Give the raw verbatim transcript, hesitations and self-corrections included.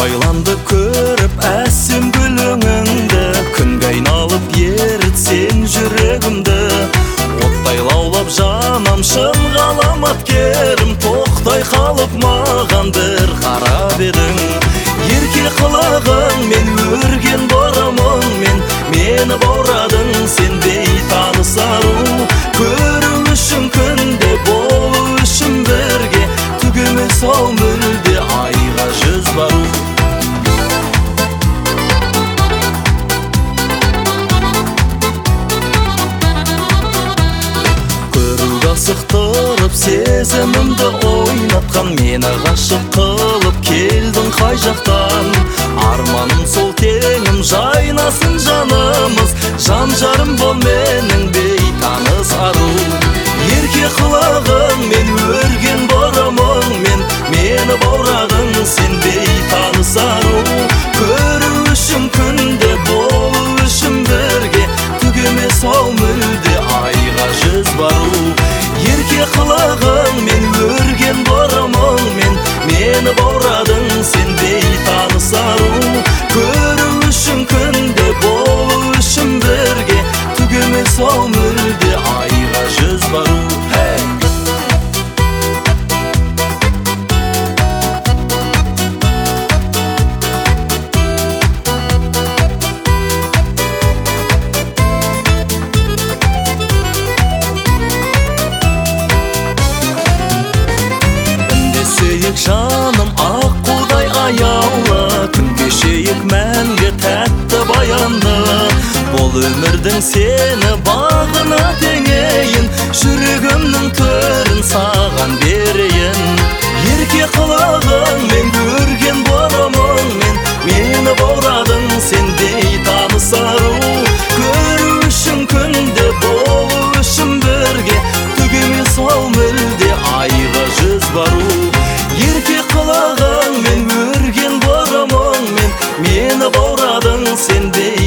Байланды көріп әсем гүліңіңді, күнге айналып еріт сен жүрегімді. Оттай лаулап жанам шын ғаламат керім, тоқтай қалып маған бір қарап едің. Ерке қылығың мен өрген борамын мен, мені баурадың сен бейтаныс ару. Көру үшін күнде, болу үшін бірге, түгемес ау мүлде айға жүз бару. Сықтырып сезімімді ойнатқан, мені ғашық қылып келдің қай жақтан. Арманым сол теңім жайнасын жанымыз, жан жарым бол менің бейтаныс ару. Ерке қылығың мен өрген борамын мен, мені баурадың сен бейтаныс ару. Көру үшін күнде, болу үшін бірге, түгемес ау мүлде айға жүз бару. Ерке қылығың мен өрген борамын мен, мені баурадың сен бейтаныс ару. Көру үшін күнде, болу үшін бірге, түгемес ау мүлде айға жүз бару. Жаным аққудай аяулы, күн кешейік мәңгі тәтті баянды. Бұл өмірдің сені бағына теңейін, жүрегімнің төрін саған берейін. Ерке қылығың мен көрген борамын мен, мені баурадың сен бейтаныс ару. Көру үшін күнде, болу үшін бірге, түгемес ау мүлде айға жүз бару. Ерке қылығың мен өрген борамын мен, мені баурадың сен бейтаныс ару.